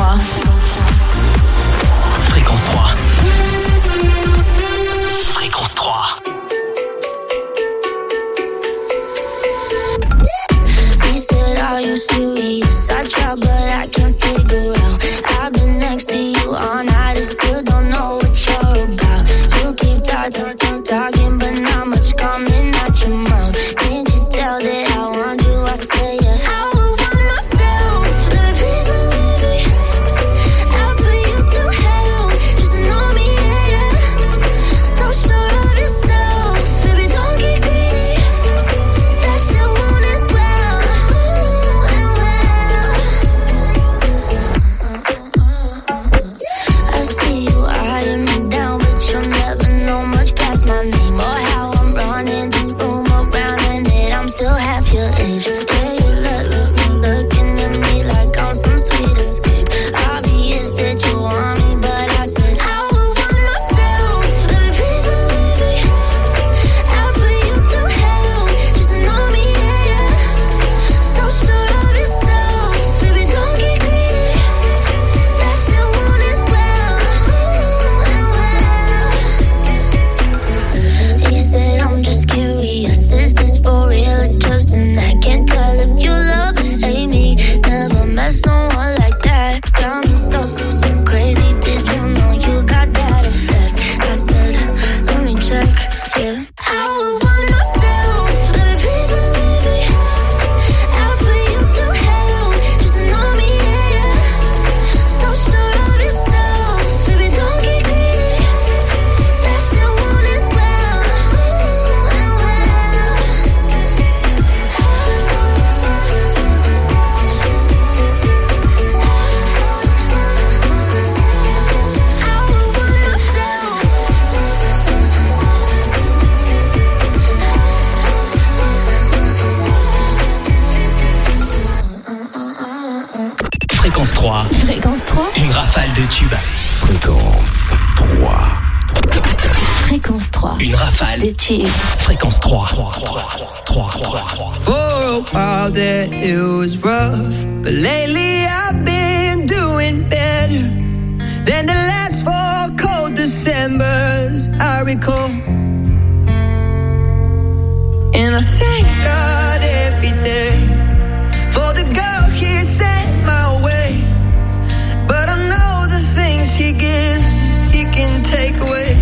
3. Fréquence 3. Fréquence 3. He said, are you serious? I tried but I can't figure out. I've been next to you all night and still don't know what you're about. You keep talking but not much coming out your mouth. Can't you tell that I want you? I say yeah. I would want myself. Let me please believe me. I'll put you through hell just to know me, yeah, yeah. So sure of yourself, baby, don't get greedy. That shit want it well, and well. I see you eyeing me down, but you'll never know much past my name or how I'm running this room around and that I'm still half your age. Yeah, you looking at me like I'm some sweet escape. Obvious that you want me, but I said I would want myself. Let me please believe me. I'll put you through hell just to know me, yeah, yeah. So sure of yourself, baby, don't get greedy. That shit want it well, and well. He said I'm just curious, is this for real or just an act? Can't tell if you love or hate me. Never met someone like that. Got me so crazy. Did you know you got that effect? I said, let me check, yeah. I would want myself. Let me please believe me. I'll put you through hell just to know me, yeah, yeah. So sure of yourself, baby, don't get greedy. That shit want it well, and well. I would want myself. Fréquence 3. Fréquence 3. Une rafale de tubes. Fréquence 3. Fréquence 3. Une rafale. De tubes. Fréquence 3. 3. For a while there it was rough, but lately I've been doing better than the last 4 cold Decembers I recall. And I thank God every day for the girl he sent my way. But I know the things he gives me, he can take away.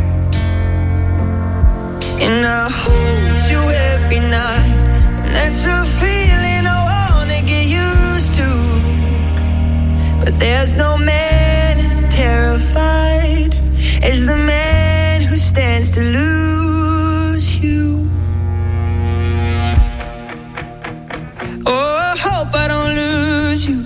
And I hold you every night, and that's a feeling I wanna get used to. But there's no man as terrified as the man who stands to lose you. Oh, I hope I don't lose you.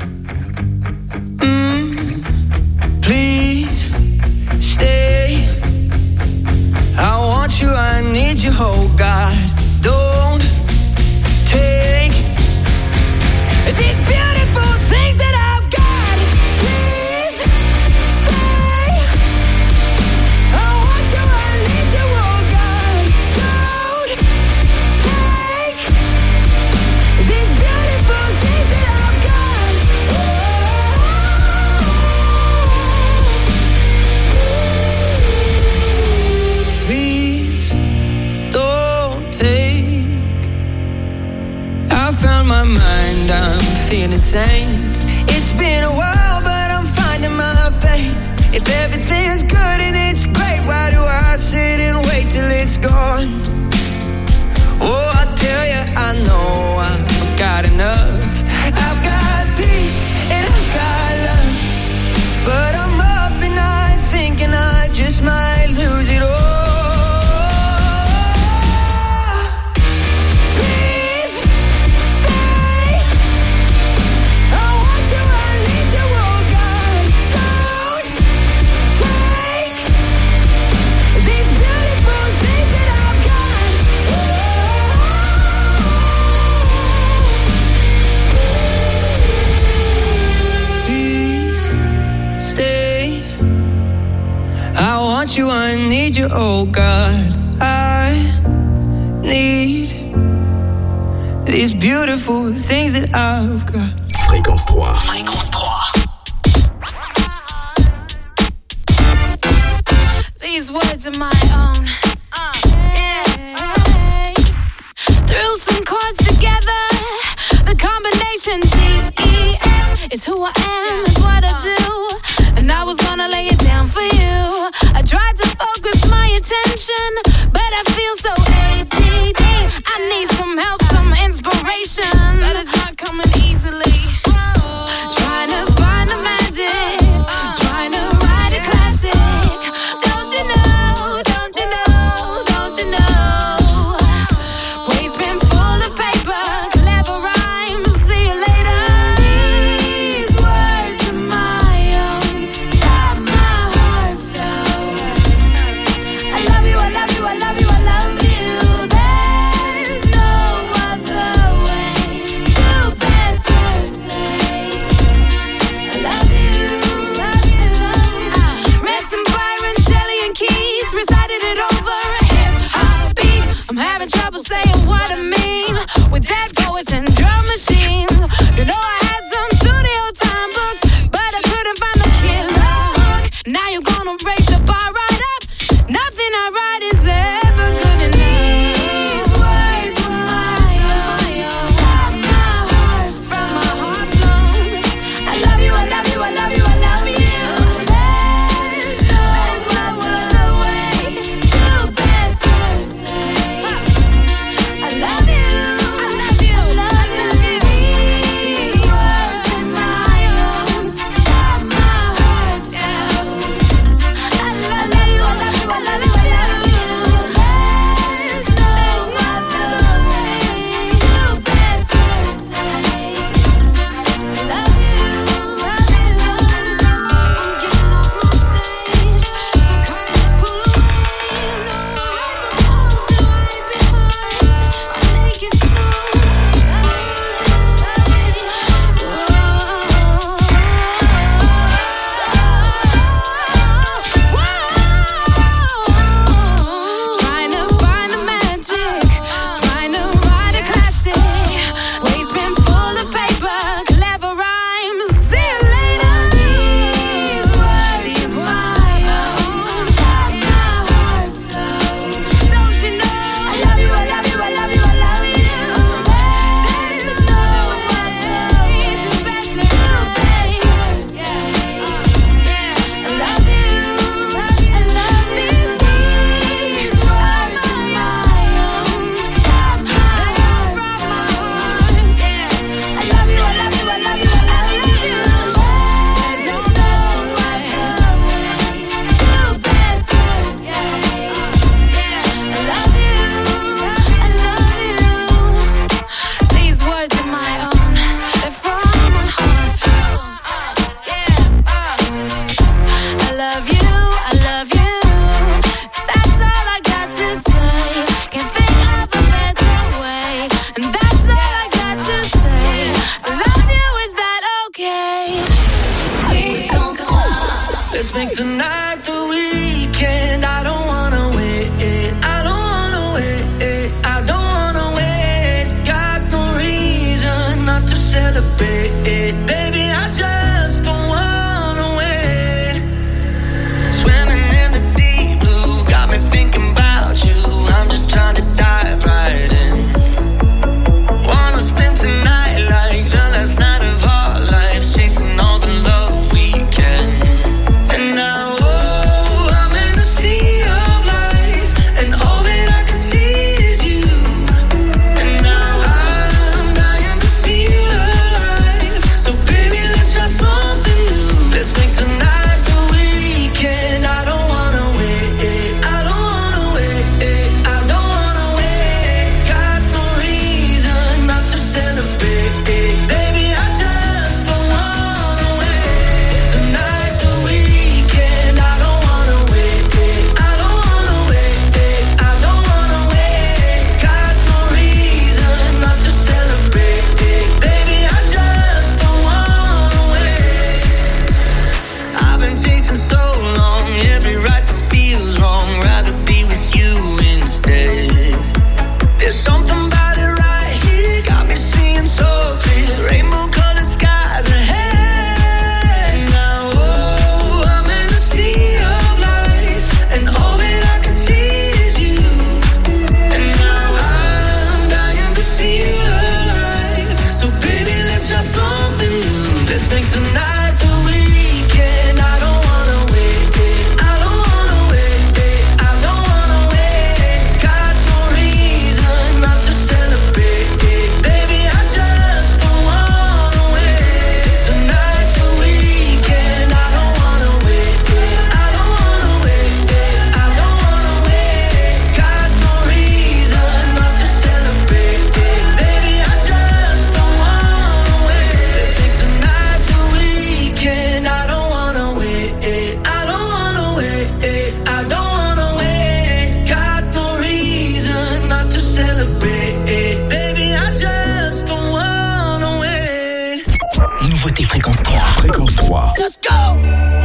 Please stay. I want you, I need you, oh God. Don't take these beautiful things that I've got. Please stay. I want you, I need you, oh God. Don't take these beautiful things that I've got. Please don't take. I found my mind, I'm feeling sane. It's been a while, but I'm finding my faith. If everything's good and it's great, why do I sit and wait till it's gone? Oh, I tell you, I know I've got enough. I've got peace and I've got love, but I'm up and I thinking I just might lose it all. Please stay. I want you, I need you, oh God. Don't take these beautiful things that I've got. Please stay. I want you, I need you, oh God. I need these beautiful things that I've got. Fréquence 3. Fréquence 3. words of my own. Threw some chords together. The combination D-E-F is who I am, is what I do. And I was gonna lay it down for you. I tried to focus my attention, but I feel so ADD. I need some help, some inspiration, but it's not coming easily. Trying to find the magic, trying to write a classic. Don't you know, don't you know, don't you know? Waves been full of paper, clever rhymes, see you later. These words are my own, got my heart felt. I love you, I love you, I love you, I love you. There's no other way to better say I love you, love you, love you. Read some Byron, Shelley and Keats, recited it over a hip-hop beat. I'm having trouble saying what I mean with dead poets and drum machines. You know I had some studio time books, but I couldn't find the killer hook. Now you're gonna raise the bar right up. Nothing I write is ever good enough. These words were my own, got my heart from my heart flown. I love you, I love you, I love you, I love you. There's no other way to better say I love you, I love you, I love you. These words are my own, got my heart felt. I love you, I love you, I love you, I love you. There's no other way to better say I love you, love you. I'm getting off my stage, the curtains pull away. No, I don't to hide behind my naked soul. Trying to find the magic, trying to write a classic. Waves been full of paper, clever rhymes. See you later. These my own, got my heart flow. Don't you know? I love you, I love you, I love you, I love you. There's no other way to better say I love you, I love you. These words are my own, got my heart from my heart. I love you, I love you, I love you, I love you. There's no better way to better say I love you, I love you. These words are my own, they're from my heart. I love you, I love you. That's all I got to say. Can't think of a better way. And that's all I got to say. I love you, is that okay? Let's make tonight the weekend. I don't wanna wait. I don't wanna wait. I don't wanna wait. Got no reason not to celebrate. Baby, I just don't wanna wait. Swimming in the deep blue, got me thinking about you. I'm just trying to dive right in. Wanna spend tonight like the last night of our lives, chasing all the love we can. And now, oh, I'm in a sea of lights, and all that I can see is you. And now I'm dying to feel alive. So baby, let's try something new. Let's make tonight the weekend. I don't wanna wait. I don't wanna wait. I don't wanna wait. Got no reason not to celebrate. Baby, I just don't wanna wait. Tonight's the weekend. I don't wanna wait. I don't wanna wait. I don't wanna wait. Got no reason not to celebrate. Baby, I just don't wanna wait. I've been chasing so long, every right that feels wrong. Rather be with you instead. There's something about it right here, got me seeing so clear. Rainbow colored skies ahead. Now, oh, I'm in a sea of lights, and all that Écoutez Fréquence 3. Fréquence 3. Let's go!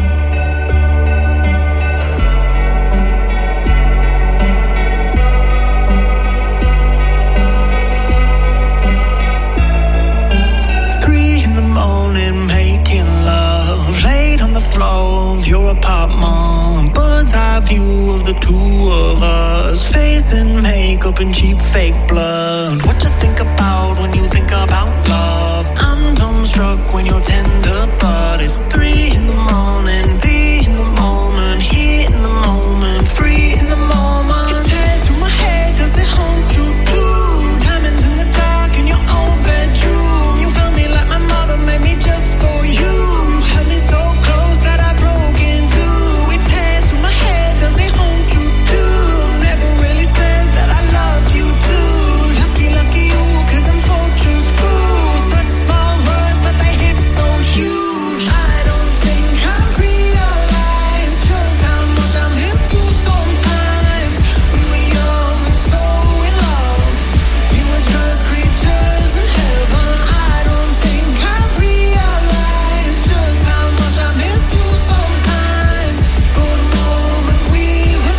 Flow of your apartment, bird's eye view of the two of us, facing makeup and cheap fake blood. What you think about when you think about love? I'm dumbstruck when you're tender, but it's 3 in the morning. Be in the moment, here in the moment, free in the moment. It tears through my head, does it haunt you too? Diamonds in the dark in your old bedroom. You held me like my mother made me just for you. You held me so close that I broke in two. It tears through my head, does it haunt you too? Never really said that I loved you too. Lucky, lucky you, 'cause I'm fortune's fool. Such small words, but they hit so huge. I don't think I realized just how much I miss you sometimes. We were young and so in love. We were just creatures in heaven. I don't think I realized just how much I miss you sometimes. For a moment we were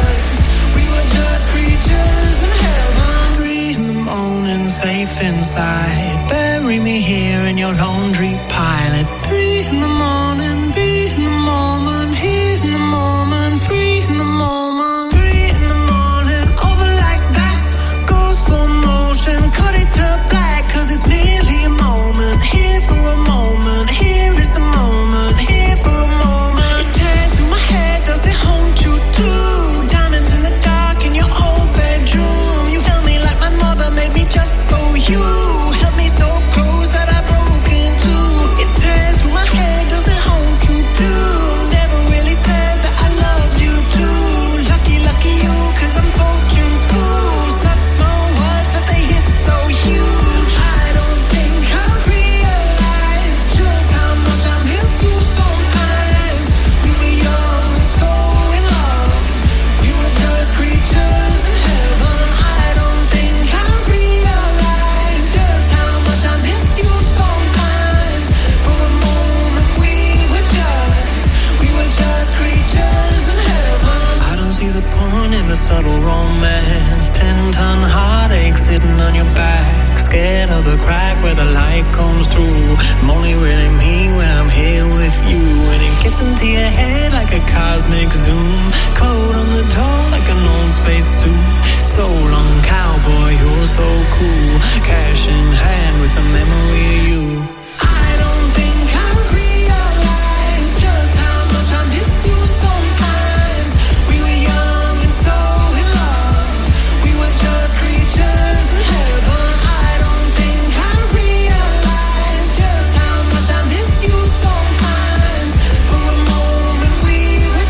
just creatures in heaven. 3 in the morning, safe inside. Bury me here in your laundry pile. At 3 in the morning, be in the moment, here in the moment, free in the moment. 3 in the morning, over like that. Go slow motion, cut it to black, 'cause it's merely a moment. Here for a moment, here is the moment, here for a moment. It tears through my head, does it haunt you too? Diamonds in the dark in your old bedroom. You held me like my mother made me just for you. Held me so close that I broke in two. It tears through my head, does it haunt you too? Never really said that I loved you too. Lucky, lucky you, 'cause I'm fortune's fool. Such small words, but they hit so huge. I don't think I realized just how much I miss you sometimes. We were young and so in love. We were just creatures in heaven. I don't think I realized just how much I miss you sometimes. For a moment we were just creatures in heaven. I don't see the point in the subtle romance. 10-ton heartache sitting on your back, scared of the crack where the light comes through. I'm only really me when I'm here with you, and it gets into your head like a cosmic zoom. Cold on the toe like an old space suit. So long, cowboy, you're so cool. Cash in hand with a memory of you. I don't think I realized just how much I miss you sometimes. We were young and so in love. We were just creatures in heaven. I don't think I realized just how much I miss you sometimes. For a moment we were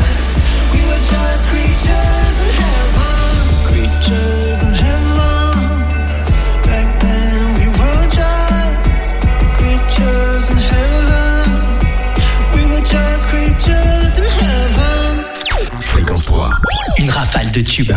just creatures in heaven. Creatures in heaven. Back then we were just creatures in heaven. We were just creatures in heaven. Fréquence 3. Une rafale de tubes.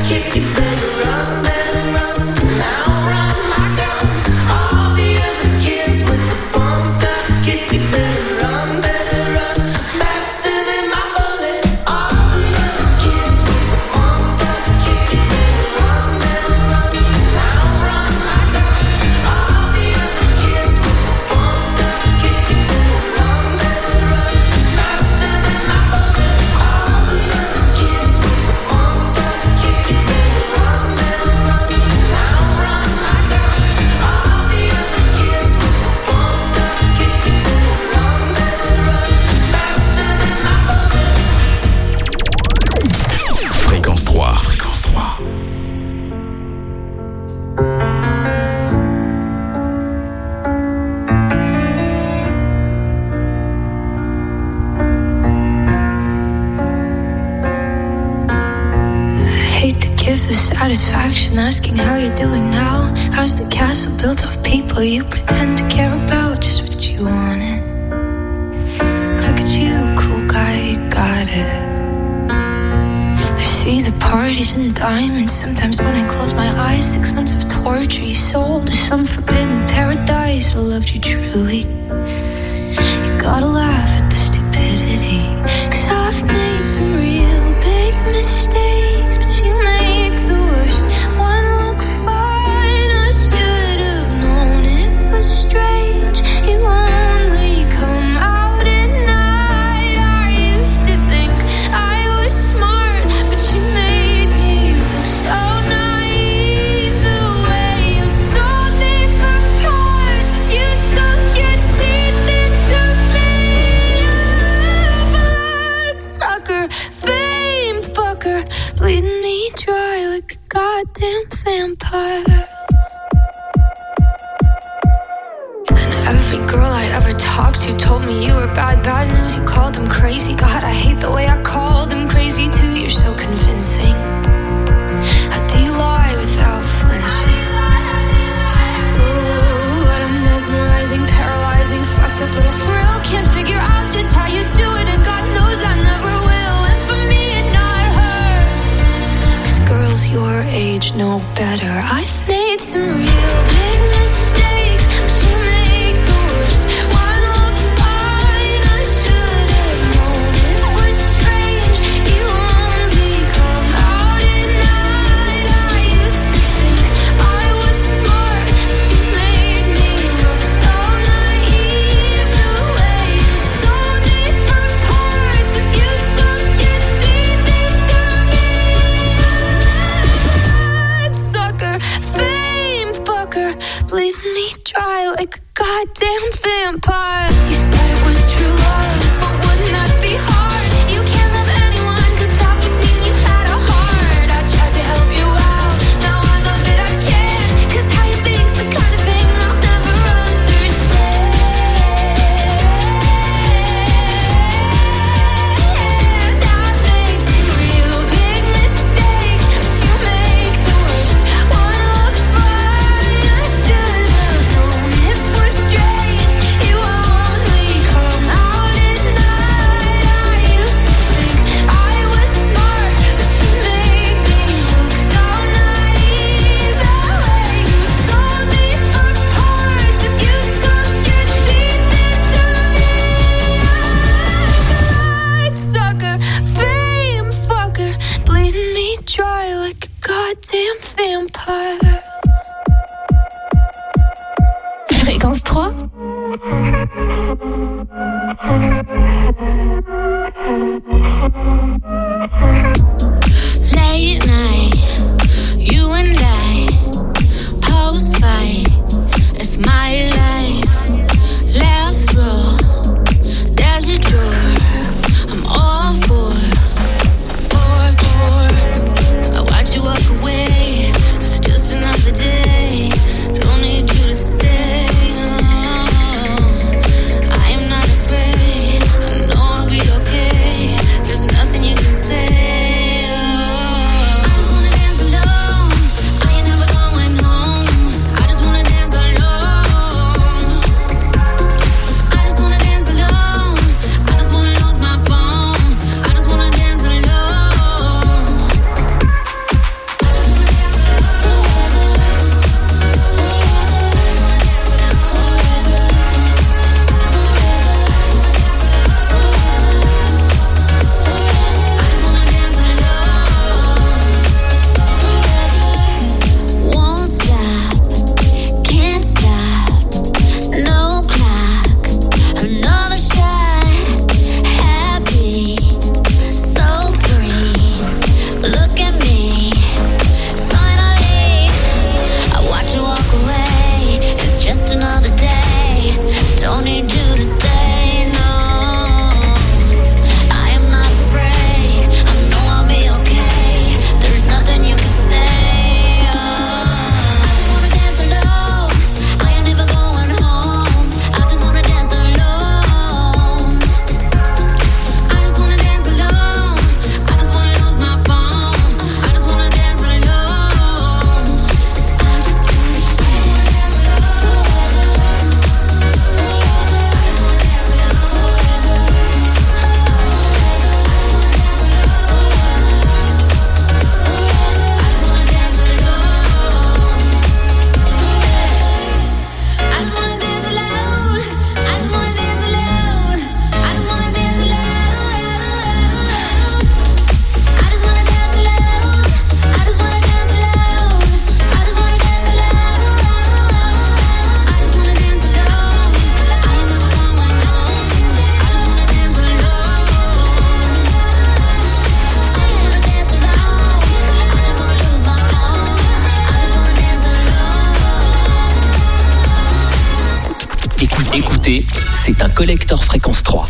Satisfaction asking how you're doing now. How's the castle built of people you pretend to care about? Just what you wanted. Look at you, cool guy, you got it. I see the parties and diamonds. Sometimes when I close my eyes, 6 months of torture you sold to some forbidden paradise. I loved you truly. You gotta laugh at the stupidity, 'cause I've made some real big mistakes, but you make the worst one look fine. I should have known it was strange. You only come out at night. I used to think I was smart, but you made me look so naive. The way you sold me for parts, you sunk your teeth into me. Bloodsucker, fame fucker, bleeding me dry like a goddamn vampire. And every girl I ever talked to told me you were bad, bad news. You called them crazy. God, I hate the way I called them crazy too. You're so convincing. How do you lie without flinching? Ooh, what a mesmerizing, paralyzing, fucked up little thrill. Can't figure out just how you do it, and God knows I never will. And for me and not her, 'cause girls your age know better. I've made some real big mistakes, but you make the worst one look fine. I should have known it was strange. You only come out at night. I used to think I was smart, but you made me look so naive. The way you sold me for parts is you sunk your teeth into me. Bloodsucker, fame fucker, bleeding me dry like a goddamn vampire. You said it was true love, but wouldn't that be hard? You can't love anyone, 'cause that would mean you had a heart. I tried to help you out, now I know that I can't, 'cause how you think's the kind of thing I'll never understand. I've made some real big mistakes, but you make the worst one look fine. I should have known it was strange. You only come out at night. I used to think I was smart, but you made me look so naive. The way you sold me for parts is you sunk your teeth into me. Bloodsucker, fame fucker, bleeding me dry like a goddamn vampire. Fréquence 3. Late night, you and I, post-fight, it's my life. Last row, there's a door, I'm all for. I watch you walk away, it's just another day, don't need you to stay. I am not afraid, I know I'll be okay, there's nothing you can say. Écoutez, c'est un collector fréquence 3.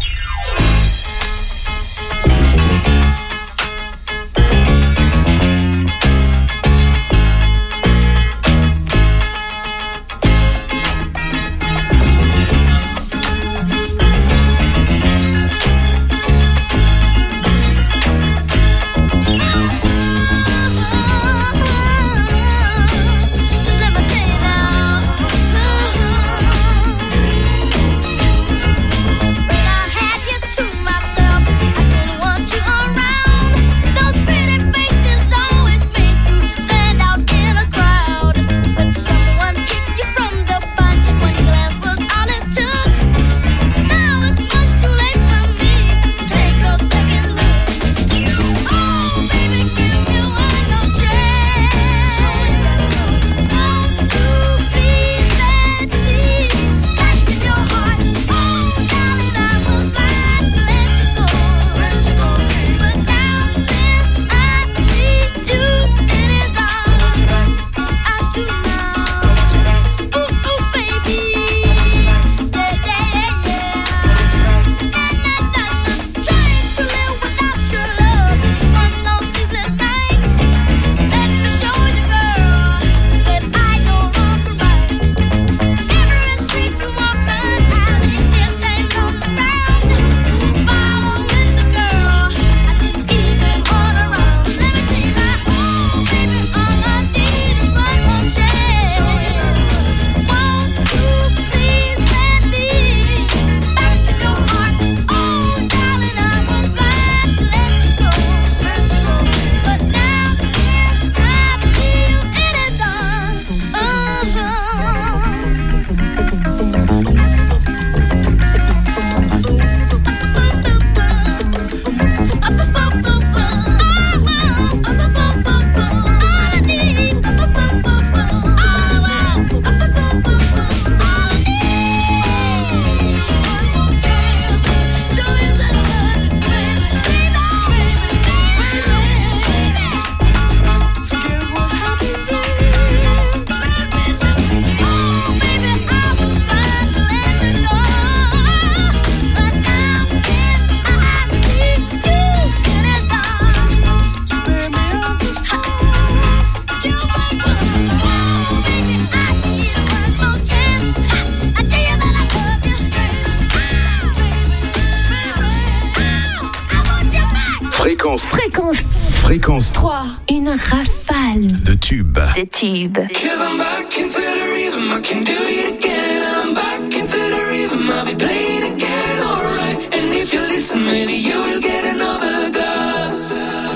Fréquence 3. Une rafale de tubes. De tubes. Cause I'm back into the rhythm, I can do it again. I'm back into the rhythm, I'll be playing again, alright. And if you listen, maybe you will get another glass.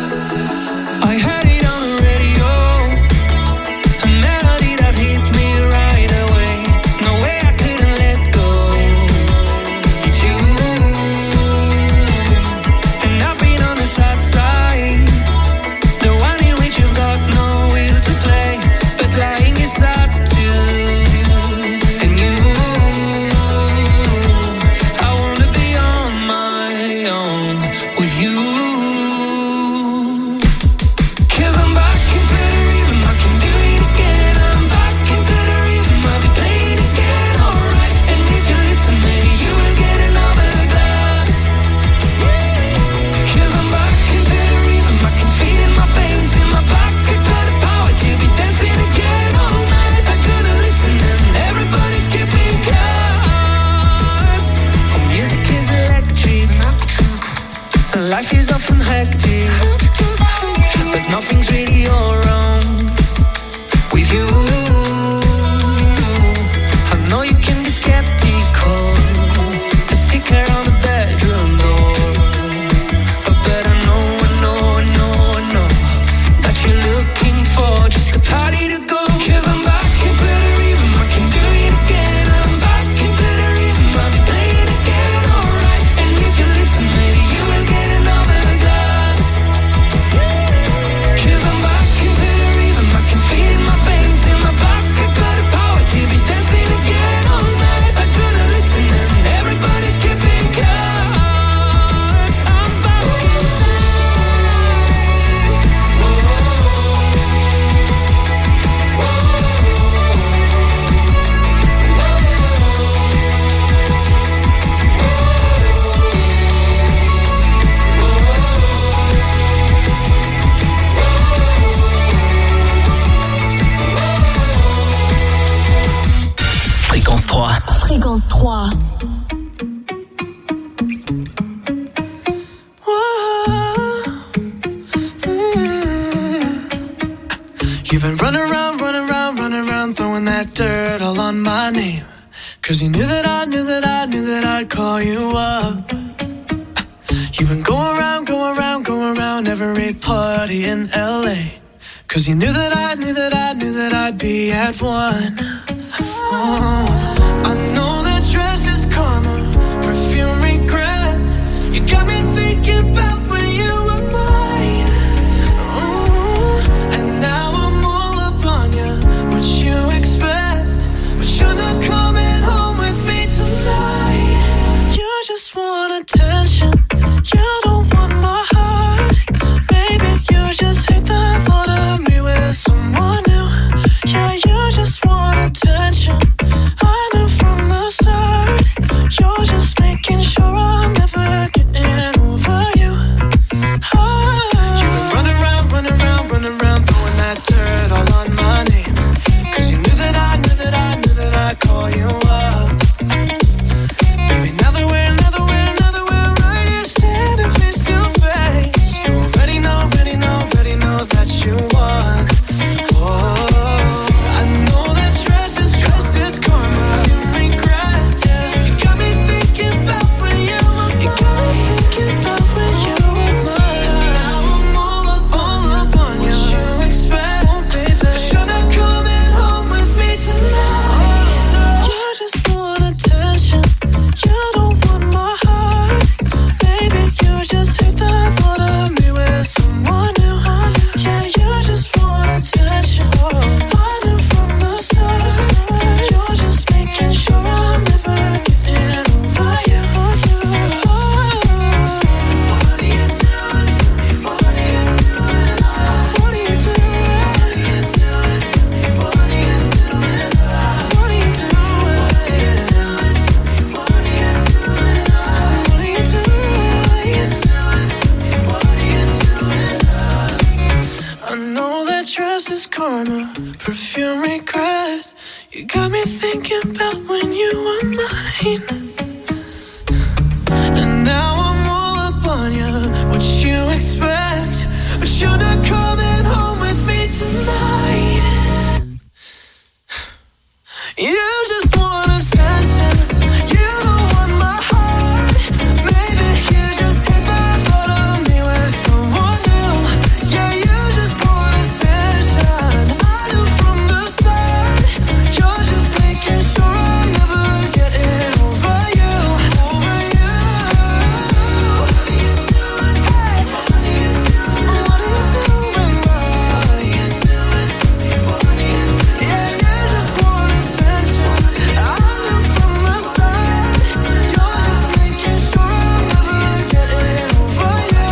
I heard it on the radio, a melody that hit me right away. No way I couldn't let go. It's you. And I've been on the sad side, the one in which you've got no will to play, but lying is sad too. And you, I wanna be on my own with you. 'Cause I'm back into the rhythm, I can do it again. I'm back into the rhythm, I'll be playing again, alright. And if you listen, maybe you will get another glass. 'Cause I'm back into the rhythm, I can feel it in my veins, in my back. I got the power to be dancing again all night. I gotta listen and everybody's keeping close. Music is electric, life is often hectic, but nothing's really all wrong with you. I know you can be skeptical, but stick around the bedroom door. But I know that you're looking for just a party to go. 'Cause I'm back into the rhythm, I can do it again. I'm back into the rhythm, I'll be playing again, alright. And if you listen, maybe you will get another glass. 'Cause I'm back into Fréquence 3. You've been running around, throwing that dirt all on my name. 'Cause you knew that I'd call you up. You've been going around every party in LA. 'Cause you knew that I'd be at one. Oh, I know that dress is karma, perfume regret. You got me thinking about when you were mine. Oh, and now I'm all up on you. What you expect? But you're not coming home with me tonight. You just want attention. You don't want my heart. Maybe you just hate the thought of me with someone new. Yeah, you just want attention. I knew from the start. You're just making sure I'm never getting over you. You've been running around, throwing that dirt all on my name. 'Cause you knew that I'd call you up. Baby, now that we're right here standing face to face. You already know that you won. Oh, I know that dress is karma. You regret, yeah. You got me thinking about when you were mine. Now I'm all up on you. What you expect? Oh, baby, but you're not coming home with me tonight. You just want attention. You don't want my heart. Baby, you just hate the thought of me with someone new. Yeah, you just want attention. I knew from the start. You're just making sure I'm never getting over you. What are you doing to me? What are you doing? What are you doing to me? What are you doing? What are you doing to me? What are you doing? What are you doing? I know that dress is karma, perfume regret. You got me thinking about when you were mine. And now I'm all up on you. What you expect? But you're not coming home with me tonight. You just want attention. You don't want my heart. Maybe you just hate the thought of me with someone new. Yeah, you just want attention. I knew from the start. You're just making sure I'm never getting over you. Over you. What are you doing? Hey. What are you doing? What are you doing? What are you doing to me? What are you doing? Yeah, you just want attention. I knew from the start. You're just making sure I'm never getting over you.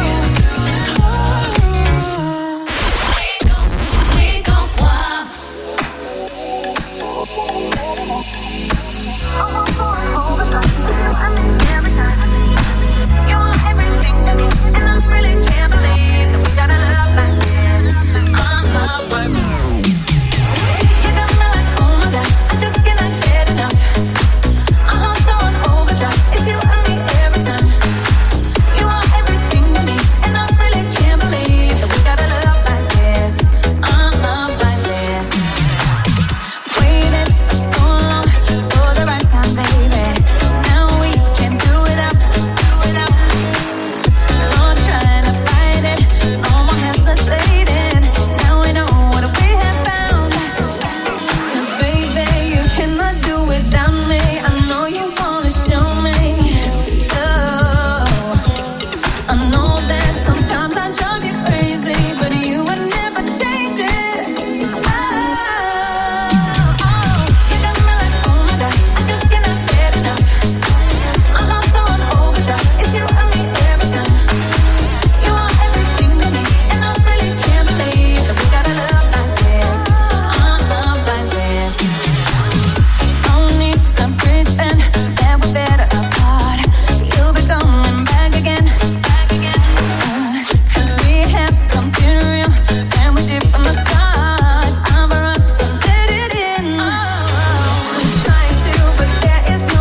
Is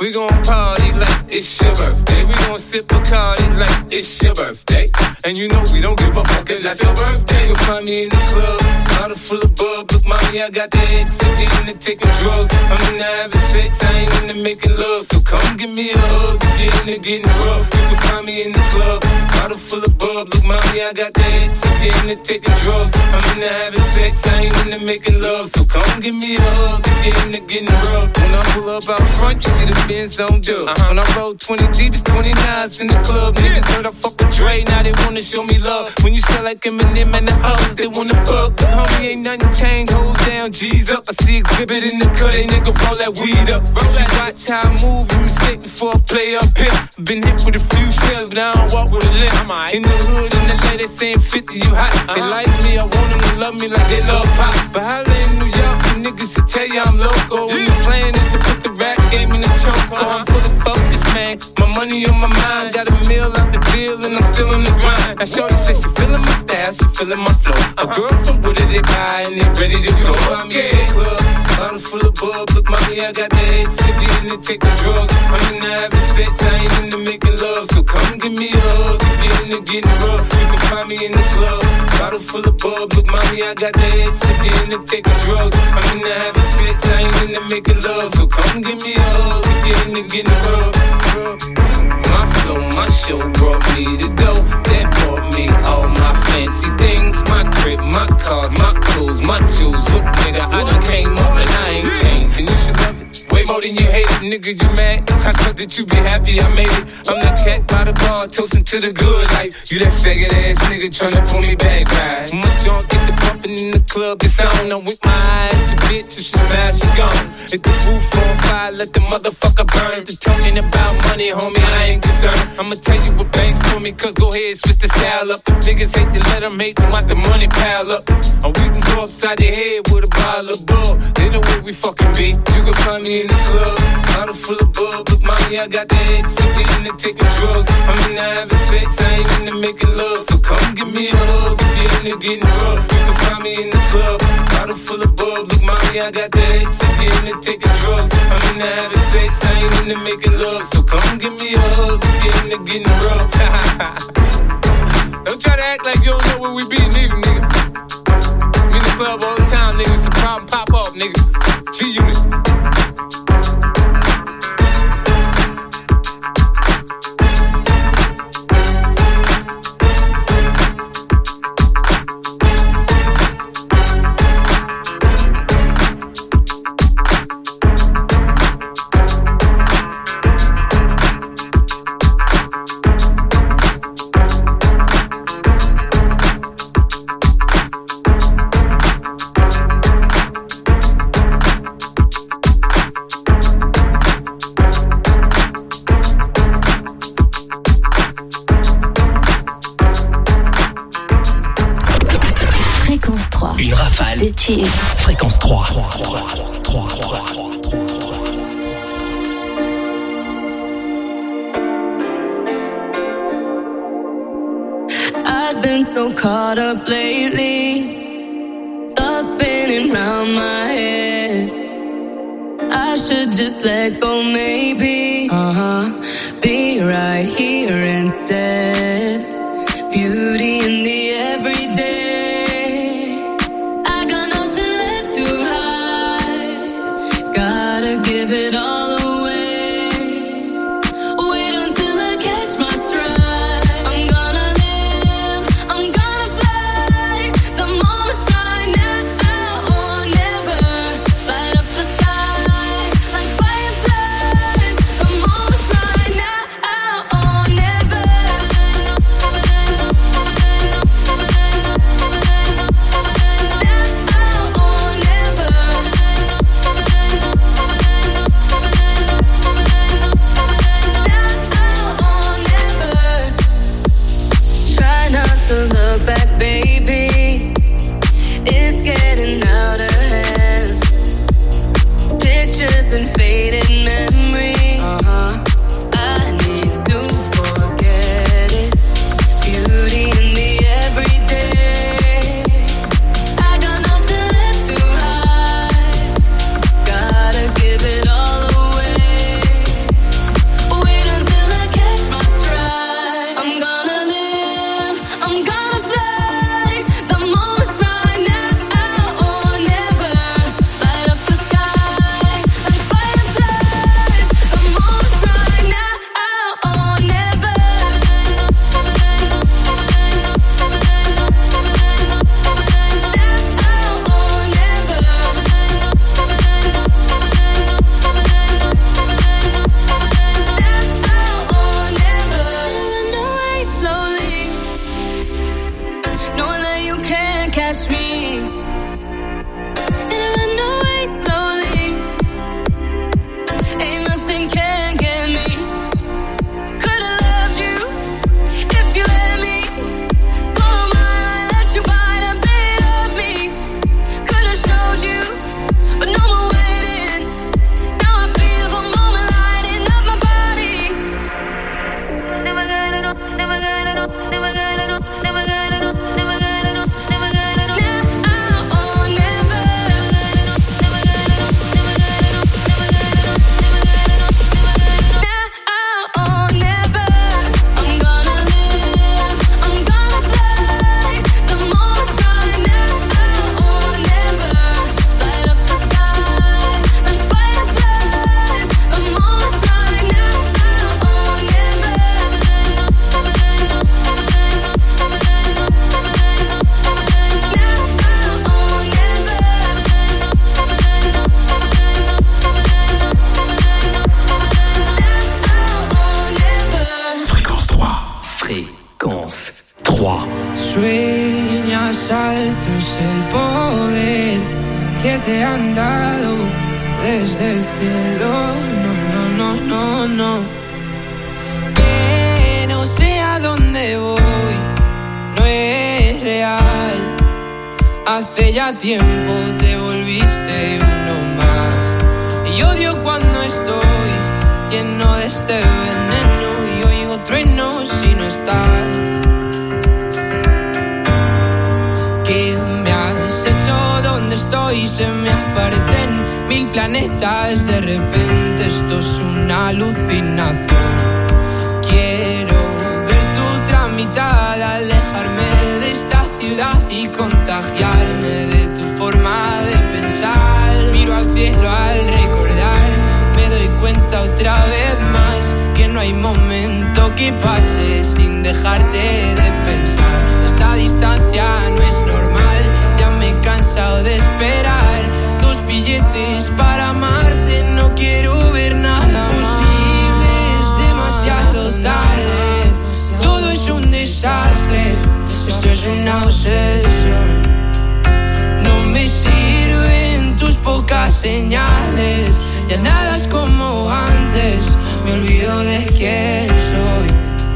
We gon' party like it's your birthday. We gon' sip Bacardi like it's your birthday. And you know we don't give a fuck, it's not your birthday. You'll find me in the club, bottle full of bub. Look, mommy, I got the X, I'm into taking drugs. I'm into having sex, I ain't into making love. So come give me a hug, if you're into getting rough. You can find me in the club, bottle full of bub. Look, mommy, I got the X, I'm into taking drugs. I'm into having sex, I ain't into making love. So come give me a hug, if you're into getting rough. When I pull up out front, you see the Benz on dub. When I roll 20 deep, it's 29s in the club. Niggas heard I fuck with Dre, now they wanna show me love. When you sell like Eminem and the O's, they wanna fuck. Homie, ain't nothing changed, hold down, G's up. I see exhibit in the cut, they nigga roll that weed up. Roll that, watch how I move, and mistake before I play up here. Been hit with a few shells, but I don't walk with a limp. In the hood, in the LA, they saying 50, you hot. They like me, I want them to love me like they love pop. But holla in New York, the niggas will tell you I'm loco. When the plan is to put the rap game in the choke. I'm fully focused, man. My money on my mind, got a meal out the deal, and I'm still in the grind. Now shorty says she feeling my style, she feeling my flow. A girl from Wooded, they buy and they ready to go. I'm in the club, bottle full of bub. Look, mommy, I got the X, if you into taking drugs. I'm into having sex, I ain't into making love. So come give me a hug, if you into getting rough. You can find me in the club, bottle full of bub. Look, mommy, I got the X, if you into taking drugs. I'm into having sex, I ain't into making love. So come give me a hug, if you into getting rough. My flow, my show brought me to go. That brought me all my fancy things. My crib, my cars, my clothes, my jewels. Look, nigga, I done came up and I ain't changed. And you should love it way more than you hate it. Nigga, you mad? I thought that you be happy I made it. I'm that cat by the bar, toasting to the good life. You that faggot ass nigga tryna pull me back, right? My junk get the bumpin' in the club. It's on. I'm with my eyes, your bitch. If she smash, she gone. Hit the roof on fire, let the motherfucker burn. To talking about money, homie, I ain't concerned. I'ma tell you what banks told me, cause go ahead, switch the style up. The niggas hate to let them hate them, watch the money pile up. Or we can go upside your head with a bottle of bub. They know where we fucking be. You can find me in the club, bottle full of bub. Look, mommy, I got the X, if we into taking drugs. I'm into having sex, I ain't into making love. So come give me a hug, if you into getting rough. You can find me in the club, bottle full of bub. Look, mommy, I got the X, if you into taking drugs. I'm into having sex, I ain't into making love. So come give me a hug, if you into getting rough. Don't try to act like you don't know where we be, nigga. I'm in the club all the time, nigga. It's a problem, pop off, nigga. G-Unit. Une rafale de tubes. Fréquence 3. I've been so caught up lately, thoughts spinning round my head. I should just let go, maybe. Be right here instead. Beauty in the everyday. Give it all away. Wait until I catch my stride. I'm gonna live, I'm gonna fly. The moment's right now or never. Light up the sky like fireflies. The moment's right now or never. que te han dado desde el cielo. No. Que no sé a dónde voy, no es real. Hace ya tiempo te volviste uno más. Y odio cuando estoy lleno de este veneno y oigo truenos si no estás. ¿Qué me has hecho? ¿Dónde estoy? Se me aparecen 1000 planetas. De repente esto es una alucinación. Quiero ver tu otra mitad, alejarme de esta ciudad y contagiarme de tu forma de pensar. Miro al cielo al recordar, me doy cuenta otra vez más que no hay momento que pase sin dejarte de pensar. Esta distancia no es normal, ya me he cansado de esperar. 2 billetes para amarte, no quiero ver nada posible, es demasiado tarde. Todo es un desastre, esto es una obsesión. No me sirven tus pocas señales, ya nada es como antes, me olvido de quién soy.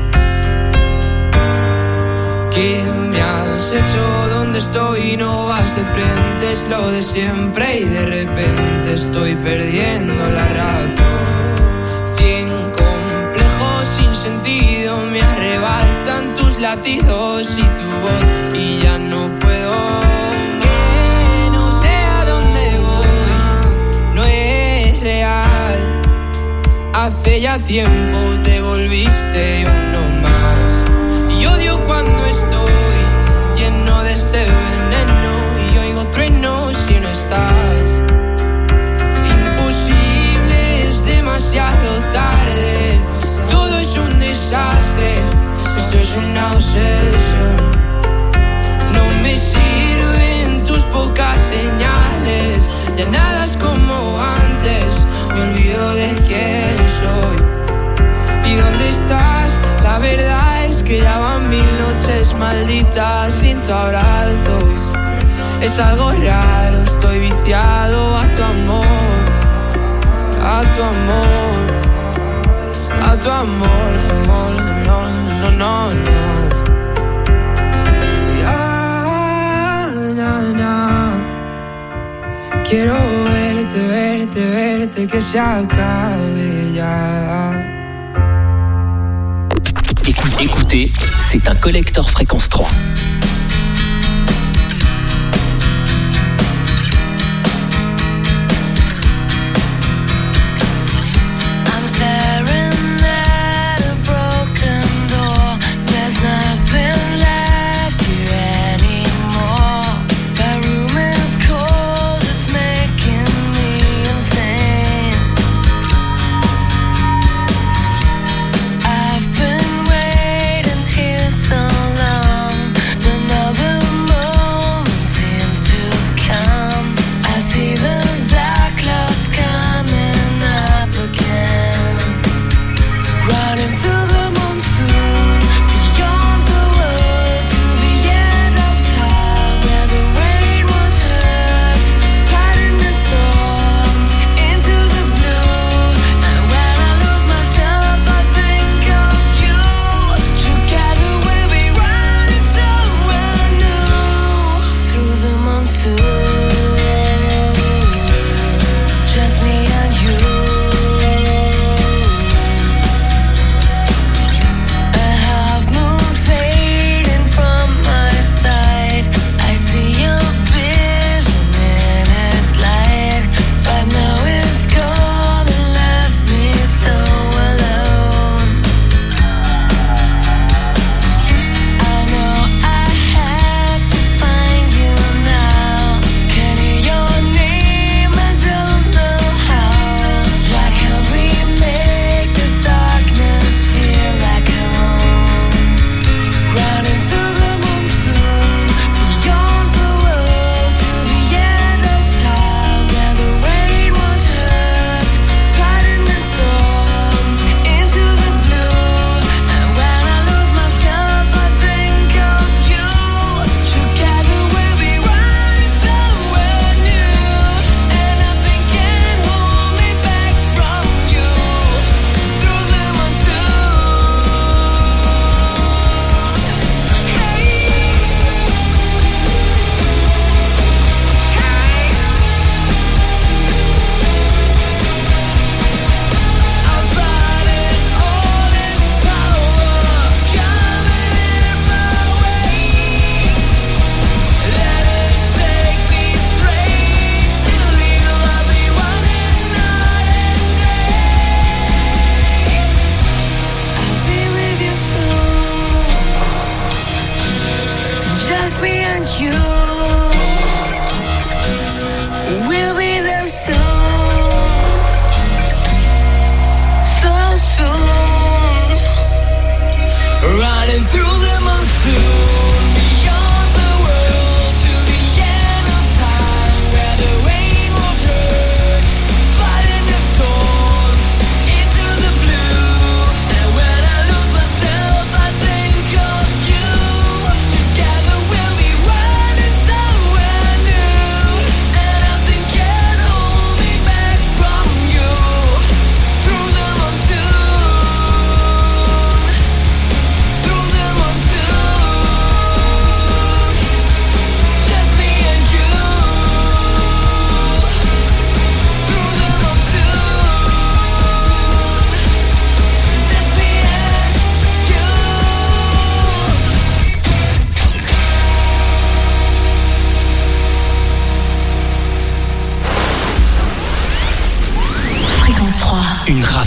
¿Qué me has hecho? ¿Dónde estoy? No vas de frente, es lo de siempre y de repente estoy perdiendo la razón. 100 complejos sin sentido me arrebatan tus latidos y tu voz y ya no puedo. Que no sé a dónde voy, no es real. Hace ya tiempo te volviste uno más. Y odio cuando estoy lleno de este veneno y oigo truenos si no estás. Imposible, es demasiado tarde. Todo es un desastre, esto es una obsesión. No me sirven tus pocas señales, ya nada es como antes, me olvido de quién soy. ¿Y dónde estás? La verdad es que ya van 1000 noches malditas sin tu abrazo. Es algo raro, estoy viciado a tu amor, a tu amor, a tu amor, amor, no. Quiero verte, que se acabe ya. Écoutez, c'est un collector fréquence 3.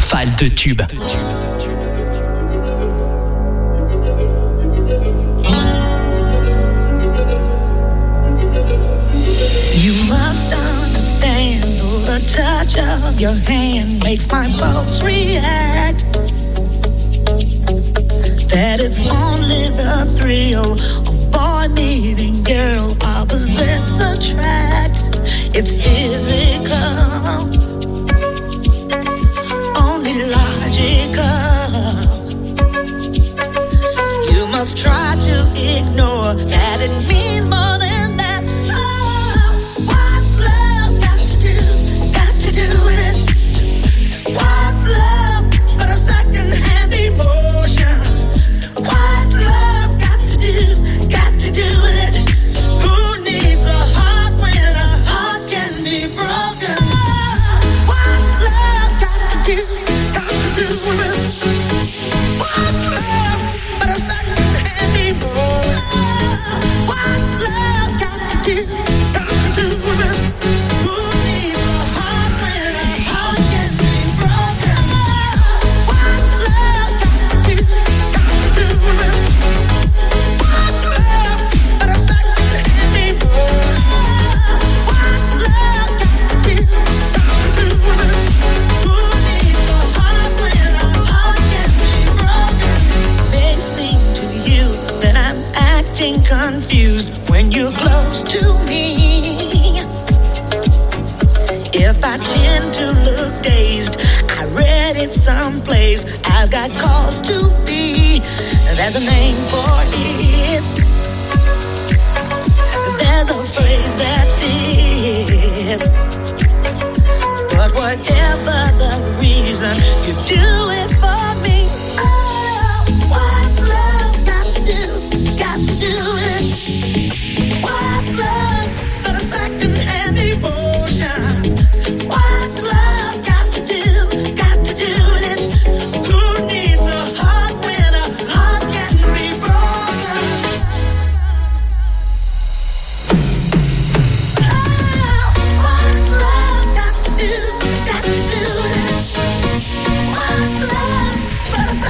rafale de tubes. You must understand, oh, the touch of your hand makes my pulse react. That it's only the thrill of boy meeting girl, opposites attract. It's physical, only logical. You must try to ignore that it means more than that. Oh, what's love got to do with it? What's love but a second-hand emotion? What's love got to do with it? Who needs a heart when a heart can be broken? What's love got to do with it? What's love but a second-hand emotion? What's love got to do with it? Who needs a heart when a heart can be broken? What's love got to do with it? What's love but a second-hand emotion? What's love got to do with it? Who needs a heart when a heart can be broken? May seem to you that I'm acting confused when you're close to me. If I tend to look dazed, I read it someplace. I've got cause to be. There's a name for it. There's a phrase that fits. But whatever the reason, you do it for me. Oh, what's love got to do with it? What's love but a second-hand emotion? What's love got to do with it? Who needs a heart when a heart can be broken? Oh, what's love got to do with it? What's love but a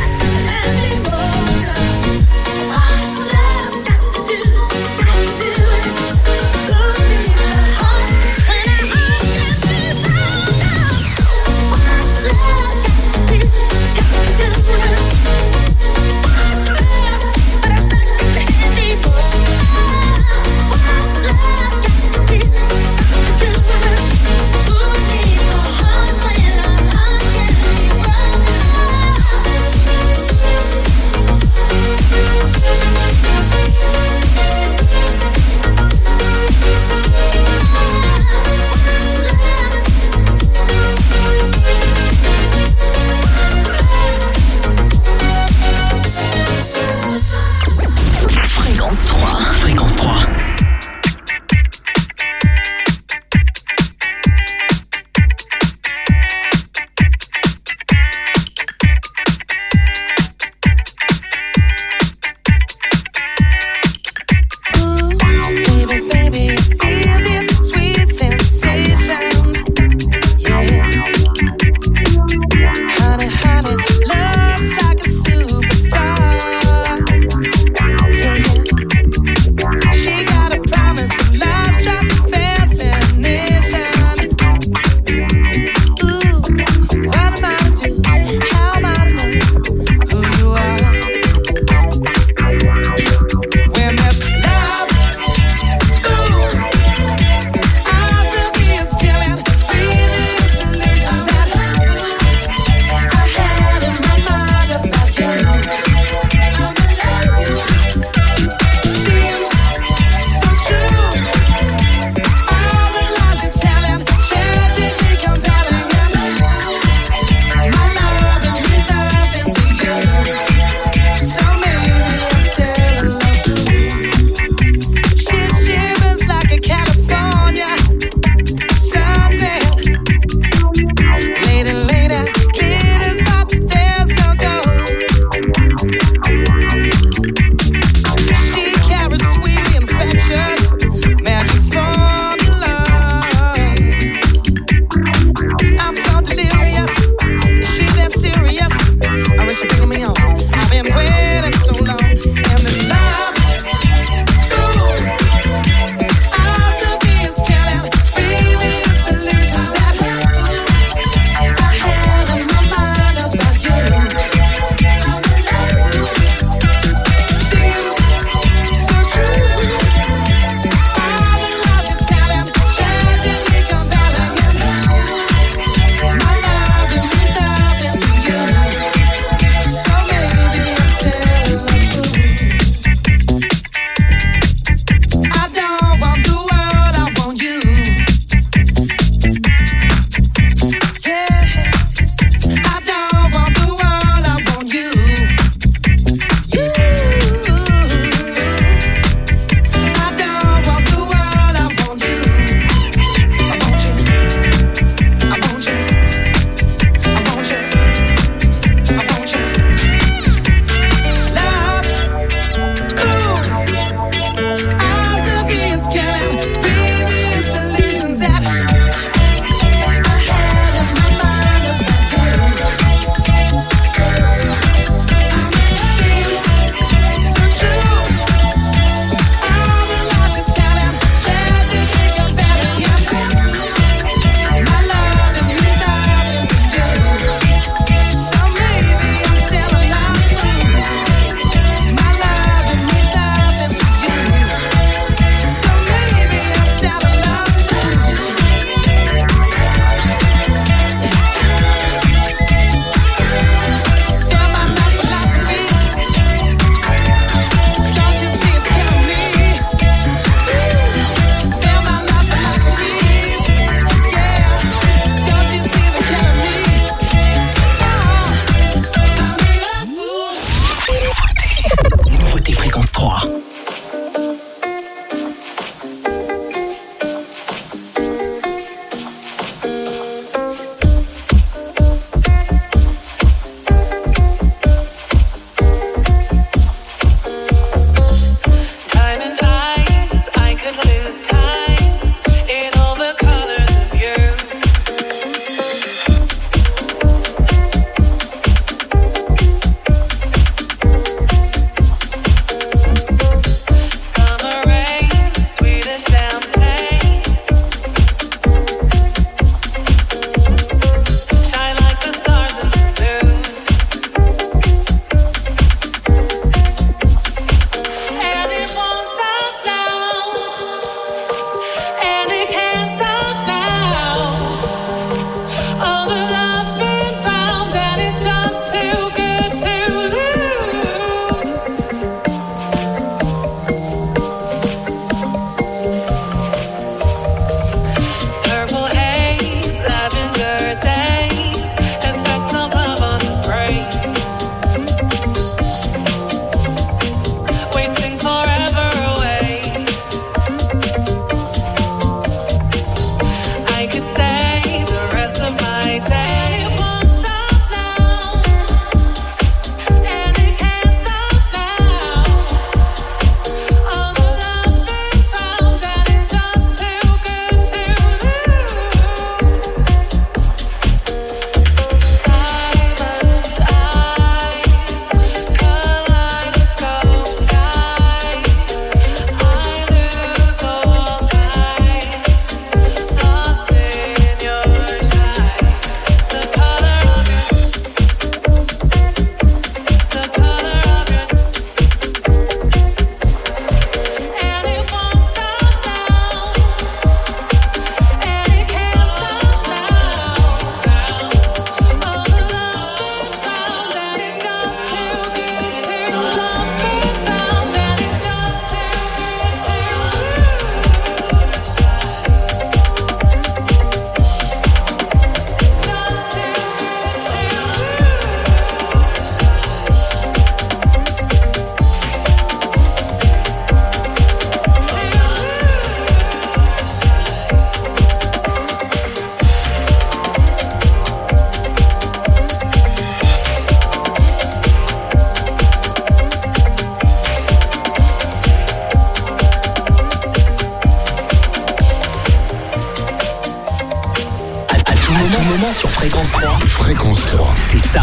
Fréquence 3. C'est ça.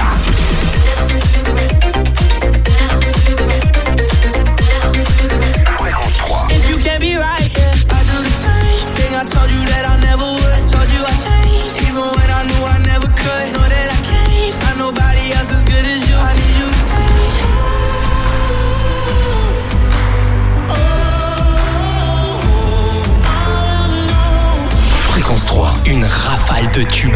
If you can't be right, yeah, I do the same thing. I told you that I never would. I told you I changed, even when I knew I never could. Know that I can't find nobody else as good as you. I need you to stay. Fréquence 3, une rafale de tubes.